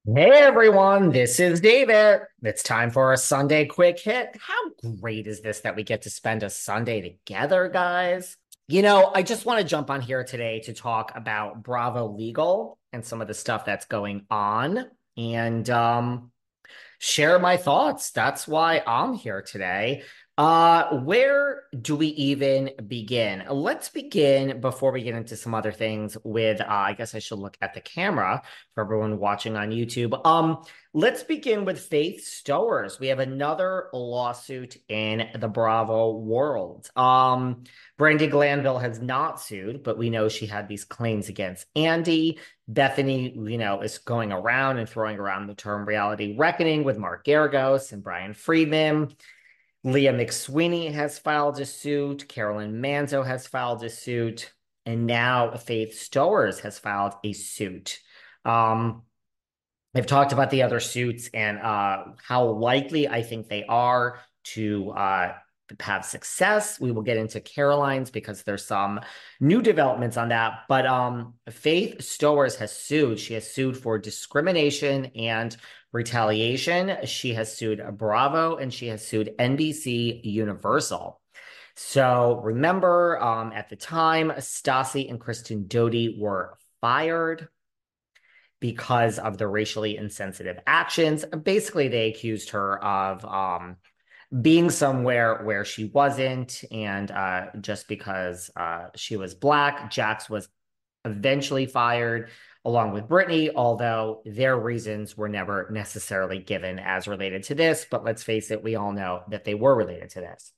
Hey everyone, this is David. It's time for a Sunday quick hit. How great is this that we get to spend a Sunday together, guys? I just want to jump on here today to talk about Bravo Legal and some of the stuff that's going on and share my thoughts. That's why I'm here today. Where do we even begin? Let's begin before we get into some other things with I guess I should look at the camera for everyone watching on YouTube. Let's begin with Faith Stowers. We have another lawsuit in the Bravo world. Brandy Glanville has not sued, but we know she had these claims against Andy. Bethany, is going around and throwing around the term reality reckoning with Mark Garagos and Brian Friedman. Leah McSweeney has filed a suit. Carolyn Manzo has filed a suit. And now Faith Stowers has filed a suit. Um, I've talked about the other suits and how likely I think they are to have success. We will get into Caroline's because there's some new developments on that. But Faith Stowers has sued. She has sued for discrimination and retaliation. She has sued Bravo and she has sued NBC Universal. So remember, at the time, Stassi and Kristen Doute were fired because of the racially insensitive actions. Basically, they accused her of being somewhere where she wasn't, and just because she was Black. Jax was eventually fired along with Brittany, although their reasons were never necessarily given as related to this. But let's face it, we all know that they were related to this.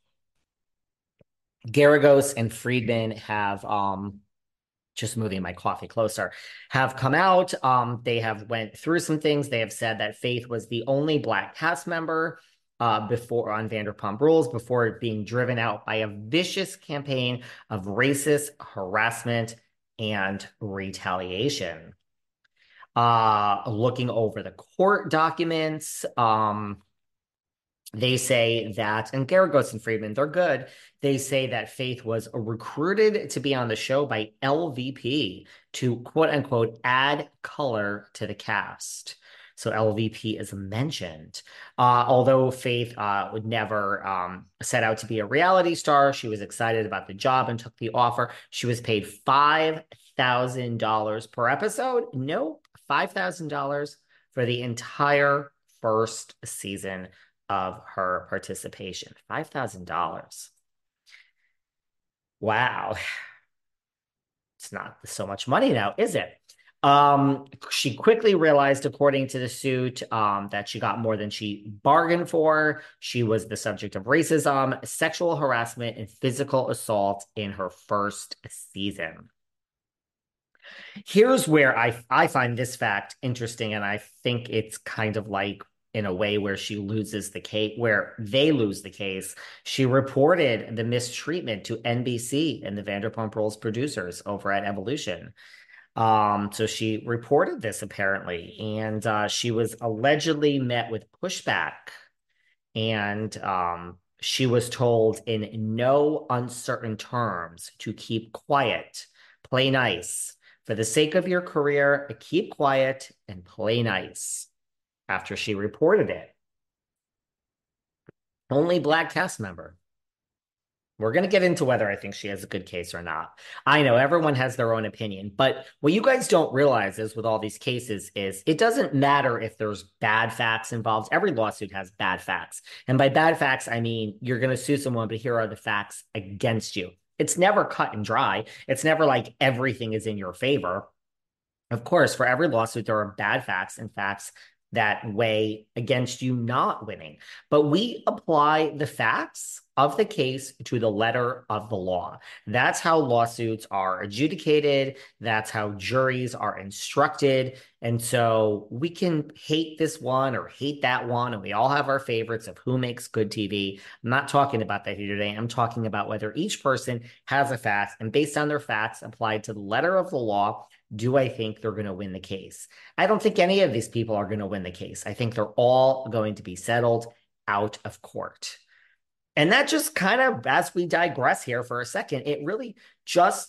Garagos and Friedman have just moving my coffee closer, have come out. They have went through some things. They have said that Faith was the only Black cast member before on Vanderpump Rules before being driven out by a vicious campaign of racist harassment and retaliation. Looking over the court documents, they say that, and Garagos and Friedman, they're good. They say that Faith was recruited to be on the show by LVP to quote unquote add color to the cast. So LVP is mentioned. Although Faith would never set out to be a reality star, she was excited about the job and took the offer. She was paid $5,000 per episode. Nope, $5,000 for the entire first season of her participation. $5,000. Wow. It's not so much money now, is it? She quickly realized, according to the suit, that she got more than she bargained for. She was the subject of racism, sexual harassment, and physical assault in her first season. Here's where I find this fact interesting, and I think it's kind of like in a way where she loses the case, where they lose the case. She reported the mistreatment to NBC and the Vanderpump Rules producers over at Evolution. So she reported this apparently, and she was allegedly met with pushback, and she was told in no uncertain terms to keep quiet, play nice. For the sake of your career, keep quiet and play nice after she reported it. Only Black cast member. We're going to get into whether I think she has a good case or not. I know everyone has their own opinion, but what you guys don't realize is with all these cases is it doesn't matter if there's bad facts involved. Every lawsuit has bad facts. And by bad facts, I mean you're going to sue someone, but here are the facts against you. It's never cut and dry. It's never like everything is in your favor. Of course, for every lawsuit, there are bad facts and facts that weigh against you not winning. But we apply the facts of the case to the letter of the law. That's how lawsuits are adjudicated. That's how juries are instructed. And so we can hate this one or hate that one, and we all have our favorites of who makes good TV. I'm not talking about that here today. I'm talking about whether each person has a fact, and based on their facts applied to the letter of the law, do I think they're going to win the case? I don't think any of these people are going to win the case. I think they're all going to be settled out of court. And that just kind of, as we digress here for a second, it really just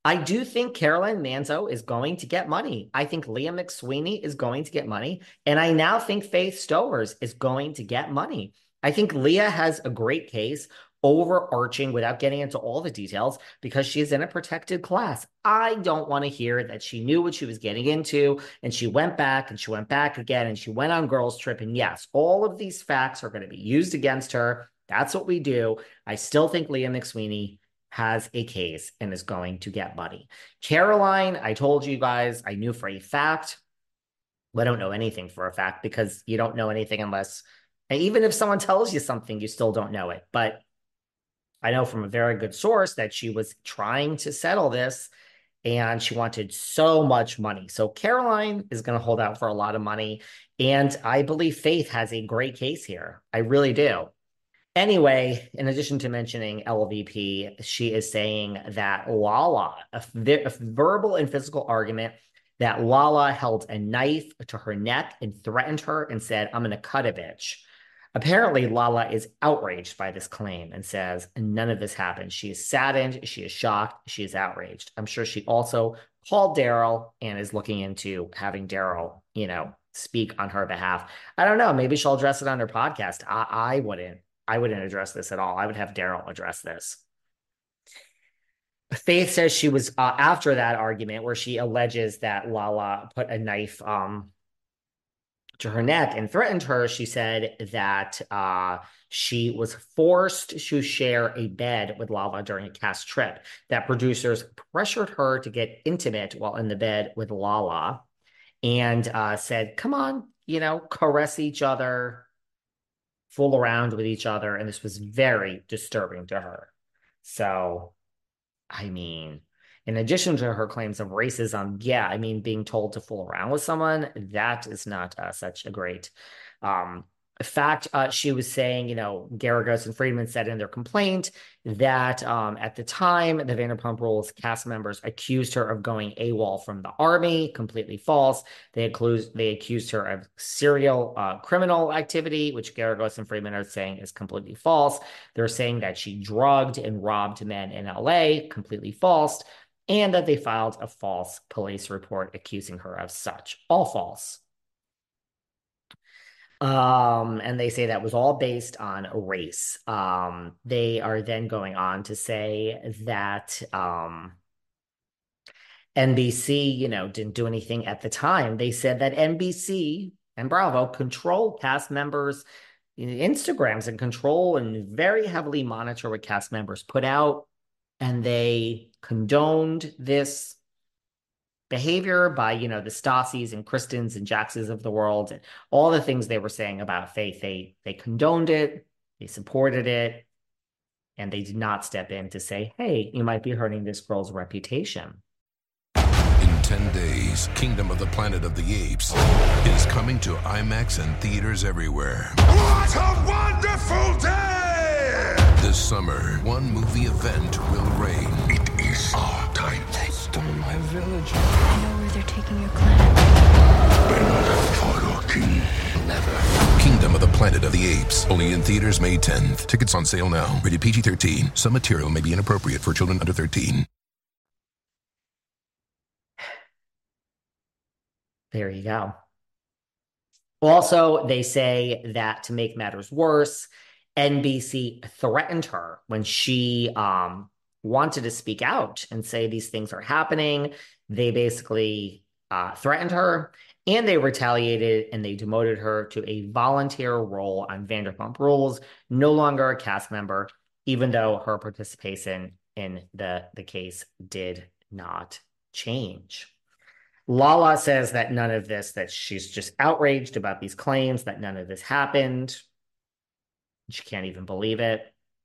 I do think Caroline Manzo is going to get money. I think Leah McSweeney is going to get money. And I now think Faith Stowers is going to get money. I think Leah has a great case, overarching without getting into all the details, because she's in a protected class. I don't want to hear that she knew what she was getting into and she went back and she went back again and she went on girls' trip. And yes, all of these facts are going to be used against her. That's what we do. I still think Leah McSweeney has a case and is going to get money. Caroline, I told you guys, I knew for a fact. Well, I don't know anything for a fact because you don't know anything unless, and even if someone tells you something, you still don't know it. But I know from a very good source that she was trying to settle this and she wanted so much money. So Caroline is going to hold out for a lot of money. And I believe Faith has a great case here. I really do. Anyway, in addition to mentioning LVP, she is saying that Lala, a verbal and physical argument, that Lala held a knife to her neck and threatened her and said, "I'm going to cut a bitch." Apparently, Lala is outraged by this claim and says none of this happened. She is saddened, she is shocked, she is outraged. I'm sure she also called Daryl and is looking into having Daryl, speak on her behalf. I don't know. Maybe she'll address it on her podcast. I wouldn't. I wouldn't address this at all. I would have Daryl address this. Faith says she was after that argument where she alleges that Lala put a knife to her neck and threatened her. She said that she was forced to share a bed with Lala during a cast trip, that producers pressured her to get intimate while in the bed with Lala and said, come on, caress each other, fool around with each other. And this was very disturbing to her. So, I mean, in addition to her claims of racism, yeah, I mean, being told to fool around with someone, that is not such a great fact. She was saying, Garagos and Friedman said in their complaint that at the time, the Vanderpump Rules cast members accused her of going AWOL from the army. Completely false. They accused her of serial criminal activity, which Garagos and Friedman are saying is completely false. They're saying that she drugged and robbed men in LA. Completely false. And that they filed a false police report accusing her of such. All false. And they say that was all based on race. They are then going on to say that NBC, didn't do anything at the time. They said that NBC and Bravo control cast members' Instagrams and control and very heavily monitor what cast members put out. And they condoned this behavior by, the Stasis and Kristens and Jaxes of the world, and all the things they were saying about Faith. They condoned it, they supported it, and they did not step in to say, hey, you might be hurting this girl's reputation. In 10 days, Kingdom of the Planet of the Apes is coming to IMAX and theaters everywhere. What a wonderful day! This summer, one movie event will reign. It is our time. They stole my village. I know where they're taking your clan. Bend for your king. Never. Kingdom of the Planet of the Apes. Only in theaters May 10th. Tickets on sale now. Rated PG-13. Some material may be inappropriate for children under 13. There you go. Also, they say that to make matters worse, NBC threatened her when she wanted to speak out and say these things are happening. They basically threatened her, and they retaliated, and they demoted her to a volunteer role on Vanderpump Rules, no longer a cast member, even though her participation in the case did not change. Lala says that none of this, that she's just outraged about these claims, that none of this happened. She can't even believe it.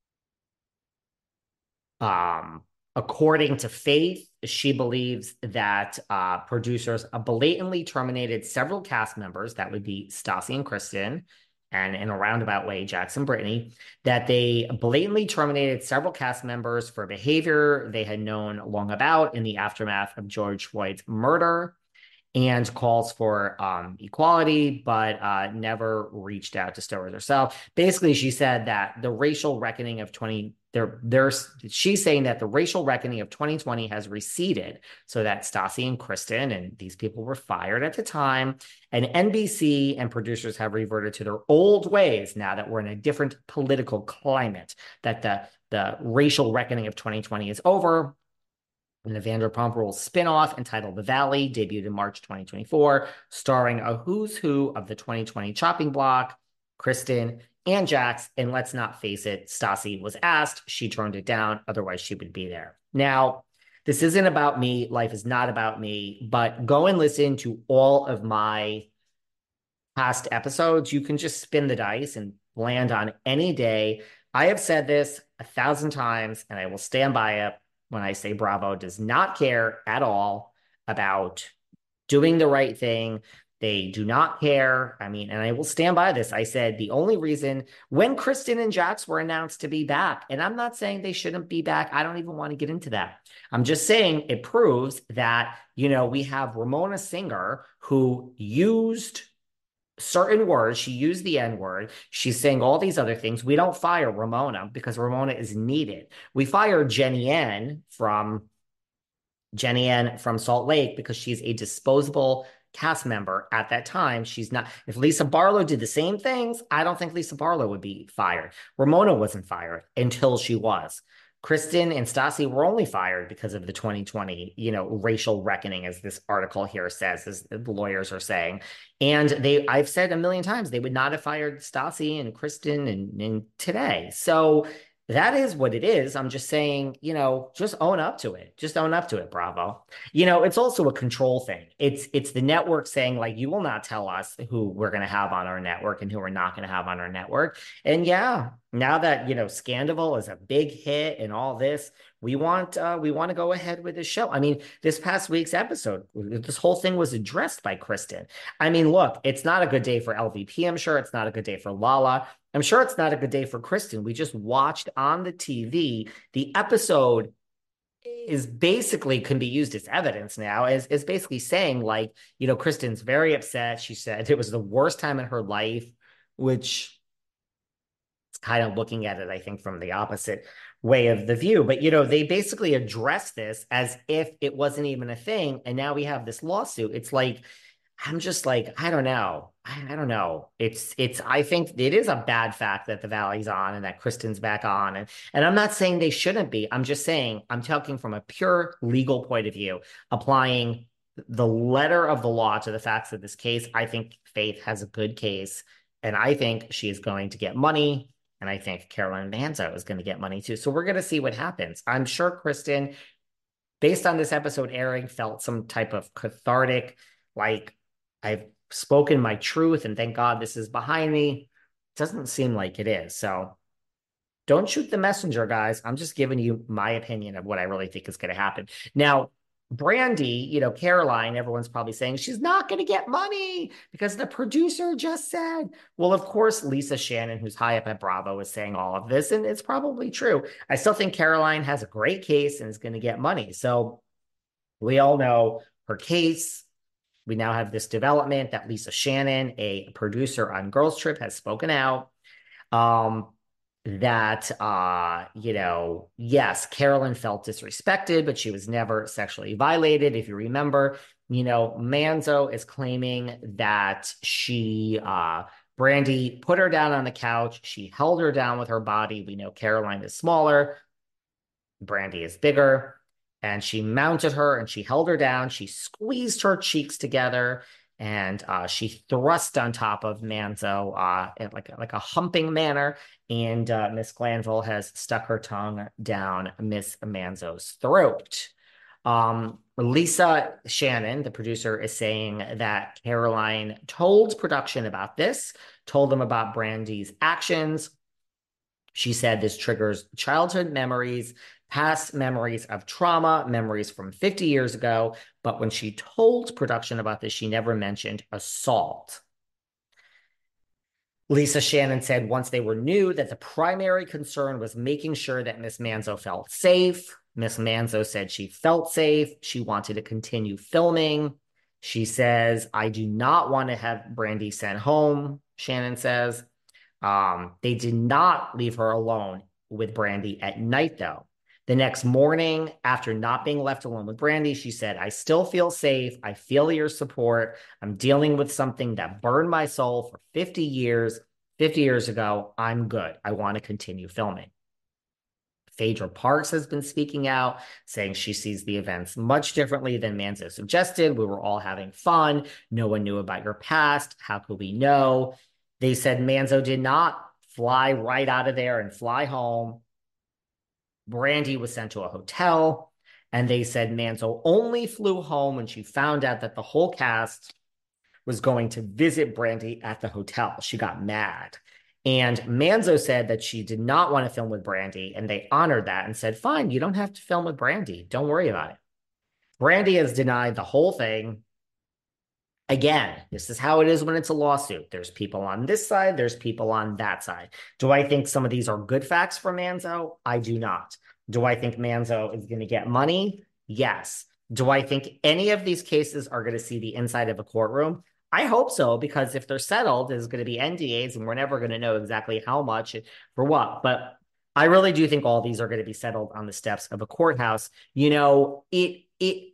According to Faith, she believes that producers blatantly terminated several cast members, that would be Stassi and Kristen, and in a roundabout way, Jax and Brittany, that they blatantly terminated several cast members for behavior they had known long about in the aftermath of George Floyd's murder, and calls for equality, but never reached out to Stowers herself. Basically, she said that the racial reckoning of 20 she's saying that the racial reckoning of 2020 has receded, so that Stassi and Kristen and these people were fired at the time, and NBC and producers have reverted to their old ways now that we're in a different political climate, that the racial reckoning of 2020 is over. And the Vanderpump Rules spinoff entitled The Valley debuted in March 2024, starring a who's who of the 2020 chopping block, Kristen and Jax. And let's not face it, Stassi was asked, she turned it down, otherwise she would be there. Now, this isn't about me, life is not about me, but go and listen to all of my past episodes. You can just spin the dice and land on any day. I have said this 1,000 times, and I will stand by it when I say Bravo does not care at all about doing the right thing. They do not care. I mean, and I will stand by this. I said the only reason when Kristen and Jax were announced to be back, and I'm not saying they shouldn't be back. I don't even want to get into that. I'm just saying it proves that, we have Ramona Singer who used certain words. She used the N-word. She's saying all these other things. We don't fire Ramona because Ramona is needed. We fire Jenny Ann from Salt Lake because she's a disposable cast member at that time. She's not. If Lisa Barlow did the same things, I don't think Lisa Barlow would be fired. Ramona wasn't fired until she was. Kristen and Stassi were only fired because of the 2020, racial reckoning, as this article here says, as the lawyers are saying. And I've said a million times, they would not have fired Stassi and Kristen and today. So that is what it is. I'm just saying, just own up to it. Just own up to it, Bravo. It's also a control thing. It's the network saying, like, you will not tell us who we're going to have on our network and who we're not going to have on our network. And yeah, now that, Scandival is a big hit and all this, we want to go ahead with the show. I mean, this past week's episode, this whole thing was addressed by Kristen. I mean, look, it's not a good day for LVP. I'm sure it's not a good day for Lala. I'm sure it's not a good day for Kristen. We just watched on the TV. The episode is basically can be used as evidence now, is basically saying, like, Kristen's very upset. She said it was the worst time in her life, which is kind of looking at it, I think, from the opposite way of the view. But, they basically addressed this as if it wasn't even a thing. And now we have this lawsuit. It's like, I'm just like, I don't know. I don't know. I think it is a bad fact that the Valley's on and that Kristen's back on. And I'm not saying they shouldn't be. I'm just saying, I'm talking from a pure legal point of view, applying the letter of the law to the facts of this case. I think Faith has a good case, and I think she is going to get money. And I think Caroline Manzo is going to get money too. So we're going to see what happens. I'm sure Kristen, based on this episode airing, felt some type of cathartic, like, I've spoken my truth and thank God this is behind me. Doesn't seem like it is. So don't shoot the messenger, guys. I'm just giving you my opinion of what I really think is going to happen. Now, Brandi, Caroline, everyone's probably saying she's not going to get money because the producer just said. Well, of course, Lisa Shannon, who's high up at Bravo, is saying all of this, and it's probably true. I still think Caroline has a great case and is going to get money. So we all know her case. We now have this development that Lisa Shannon, a producer on Girls Trip, has spoken out that, yes, Carolyn felt disrespected, but she was never sexually violated. If you remember, Manzo is claiming that Brandi put her down on the couch. She held her down with her body. We know Caroline is smaller. Brandi is bigger. And she mounted her and she held her down. She squeezed her cheeks together and she thrust on top of Manzo in like a humping manner. And Miss Glanville has stuck her tongue down Miss Manzo's throat. Lisa Shannon, the producer, is saying that Caroline told production about this, told them about Brandi's actions. She said this triggers childhood memories, past memories of trauma, memories from 50 years ago. But when she told production about this, she never mentioned assault. Lisa Shannon said once they were new that the primary concern was making sure that Miss Manzo felt safe. Miss Manzo said she felt safe. She wanted to continue filming. She says, I do not want to have Brandi sent home, Shannon says. They did not leave her alone with Brandi at night, though. The next morning, after not being left alone with Brandi, she said, I still feel safe. I feel your support. I'm dealing with something that burned my soul for 50 years. 50 years ago, I'm good. I want to continue filming. Phaedra Parks has been speaking out, saying she sees the events much differently than Manzo suggested. We were all having fun. No one knew about your past. How could we know? They said Manzo did not fly right out of there and fly home. Brandi was sent to a hotel, and they said Manzo only flew home when she found out that the whole cast was going to visit Brandi at the hotel. She got mad. And Manzo said that she did not want to film with Brandi, and they honored that and said, fine, you don't have to film with Brandi. Don't worry about it. Brandi has denied the whole thing. Again, this is how it is when it's a lawsuit. There's people on this side, there's people on that side. Do I think some of these are good facts for Manzo? I do not. Do I think Manzo is going to get money? Yes. Do I think any of these cases are going to see the inside of a courtroom? I hope so, because if they're settled, there's going to be NDAs and we're never going to know exactly how much for what. But I really do think all these are going to be settled on the steps of a courthouse. You know, it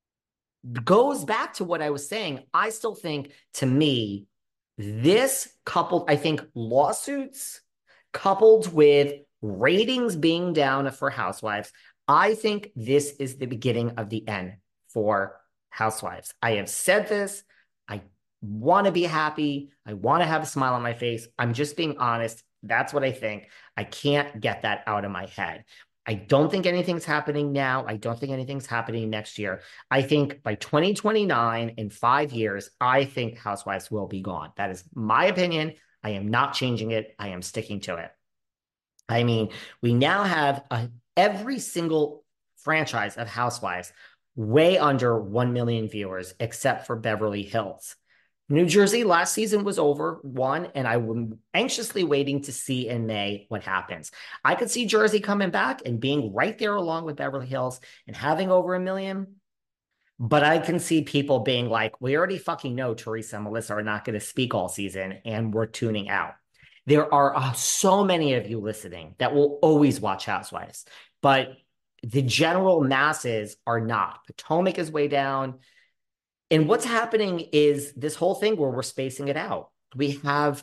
goes back to what I was saying. I still think, to me, this coupled, I think lawsuits coupled with ratings being down for Housewives, I think this is the beginning of the end for Housewives. I have said this. I want to be happy. I want to have a smile on my face. I'm just being honest. That's what I think. I can't get that out of my head. I don't think anything's happening now. I don't think anything's happening next year. I think by 2029, in 5 years, I think Housewives will be gone. That is my opinion. I am not changing it. I am sticking to it. I mean, we now have every single franchise of Housewives way under 1 million viewers, except for Beverly Hills. New Jersey last season was over one, and I'm anxiously waiting to see in May what happens. I could see Jersey coming back and being right there along with Beverly Hills and having over 1 million. But I can see people being like, we already fucking know Teresa and Melissa are not going to speak all season, and we're tuning out. There are so many of you listening that will always watch Housewives, but the general masses are not. Potomac is way down. And what's happening is this whole thing where we're spacing it out. We have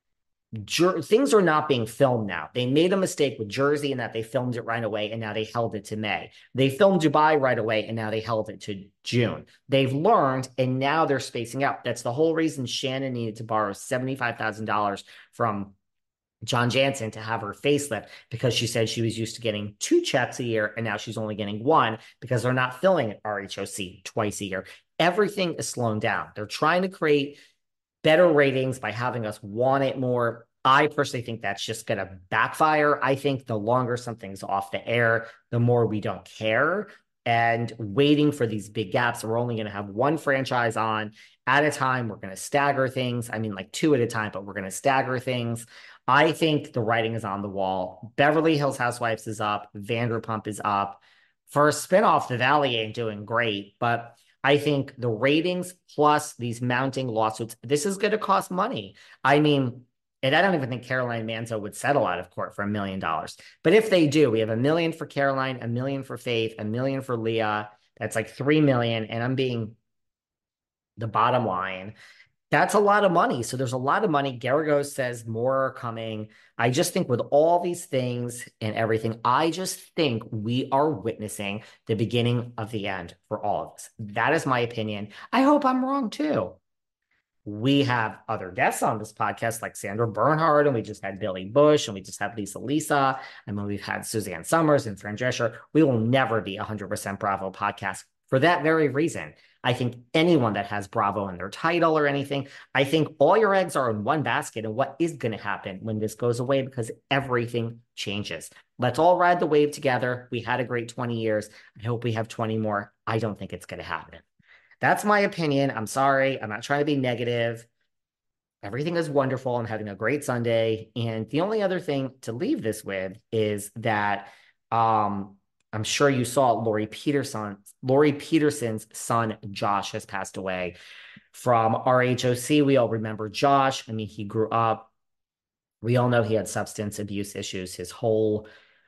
things are not being filmed now. They made a mistake with Jersey in that they filmed it right away and now they held it to May. They filmed Dubai right away and now they held it to June. They've learned and now they're spacing out. That's the whole reason Shannon needed to borrow $75,000 from John Jansen to have her facelift, because she said she was used to getting 2 checks a year and now she's only getting 1 because they're not filling at RHOC twice a year. Everything is slowing down. They're trying to create better ratings by having us want it more. I personally think that's just going to backfire. I think the longer something's off the air, the more we don't care. And waiting for these big gaps, we're only going to have one franchise on at a time. We're going to stagger things. I mean, like 2 at a time, but we're going to stagger things. I think the writing is on the wall. Beverly Hills Housewives is up. Vanderpump is up. For a spinoff, The Valley ain't doing great, but I think the ratings plus these mounting lawsuits, this is going to cost money. I mean, and I don't even think Caroline Manzo would settle out of court for $1 million. But if they do, we have $1 million for Caroline, $1 million for Faith, $1 million for Leah. That's like $3 million. And I'm being the bottom line. That's a lot of money. So there's a lot of money. Garagos says more are coming. I just think with all these things and everything, I just think we are witnessing the beginning of the end for all of us. That is my opinion. I hope I'm wrong too. We have other guests on this podcast like Sandra Bernhard, and we just had Billy Bush, and we just had Lisa. And then we've had Suzanne Summers and Fran Drescher. We will never be 100% Bravo podcast for that very reason. I think anyone that has Bravo in their title or anything, I think all your eggs are in one basket. And what is going to happen when this goes away? Because everything changes. Let's all ride the wave together. We had a great 20 years. I hope we have 20 more. I don't think it's going to happen. That's my opinion. I'm sorry. I'm not trying to be negative. Everything is wonderful. I'm having a great Sunday. And the only other thing to leave this with is that I'm sure you saw Lori Peterson's son, Josh, has passed away from RHOC. We all remember Josh. I mean, he grew up We all know he had substance abuse issues his whole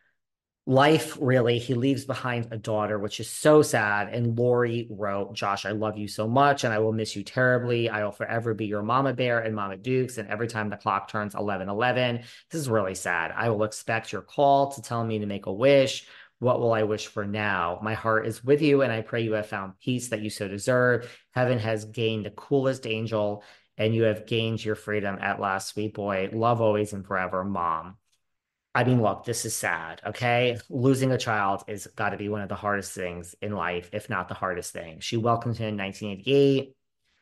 life, really. He leaves behind a daughter, which is so sad. And Lori wrote, Josh, I love you so much and I will miss you terribly. I will forever be your mama bear and Mama Dukes. And every time the clock turns 11:11, this is really sad. I will expect your call to tell me to make a wish. What will I wish for now? My heart is with you, and I pray you have found peace that you so deserve. Heaven has gained the coolest angel, and you have gained your freedom at last, sweet boy. Love always and forever, Mom. I mean, look, this is sad, okay? Losing a child is got to be one of the hardest things in life, if not the hardest thing. She welcomed him in 1988.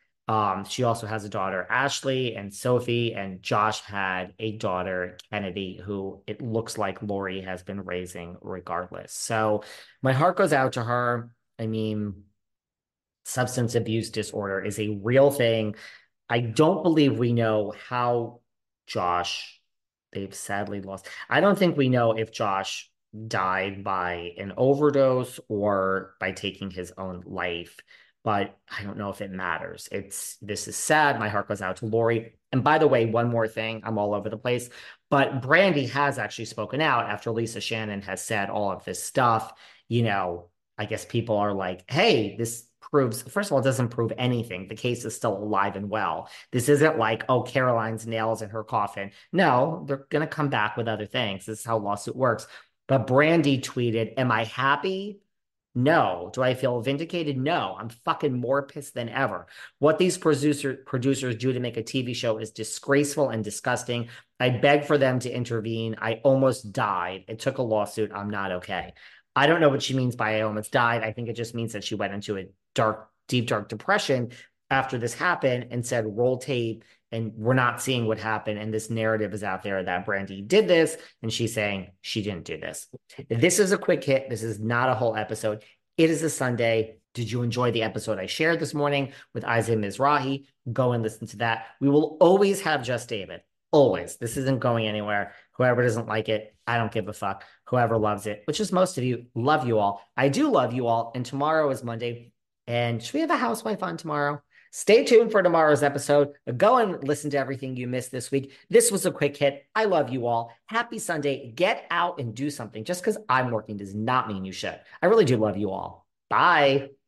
She also has a daughter, Ashley, and Sophie, and Josh had a daughter, Kennedy, who it looks like Lori has been raising regardless. So my heart goes out to her. I mean, substance abuse disorder is a real thing. I don't believe we know how Josh, they've sadly lost. I don't think we know if Josh died by an overdose or by taking his own life, but I don't know if it matters. This is sad. My heart goes out to Lori. And by the way, one more thing, I'm all over the place, but Brandy has actually spoken out after Lisa Shannon has said all of this stuff. You know, I guess people are like, hey, this proves, first of all, it doesn't prove anything. The case is still alive and well. This isn't like, oh, Caroline's nails in her coffin. No, they're going to come back with other things. This is how lawsuit works. But Brandy tweeted, am I happy? No. Do I feel vindicated? No. I'm fucking more pissed than ever. What these producers do to make a TV show is disgraceful and disgusting. I begged for them to intervene. I almost died. It took a lawsuit. I'm not okay. I don't know what she means by I almost died. I think it just means that she went into a deep, dark depression after this happened and said, roll tape, and we're not seeing what happened. And this narrative is out there that Brandy did this, and she's saying she didn't do this. This is a quick hit. This is not a whole episode. It is a Sunday. Did you enjoy the episode I shared this morning with Isaiah Mizrahi? Go and listen to that. We will always have Just David. Always. This isn't going anywhere. Whoever doesn't like it, I don't give a fuck. Whoever loves it, which is most of you, love you all. I do love you all. And tomorrow is Monday. And should we have a housewife on tomorrow? Stay tuned for tomorrow's episode. Go and listen to everything you missed this week. This was a quick hit. I love you all. Happy Sunday. Get out and do something. Just because I'm working does not mean you should. I really do love you all. Bye.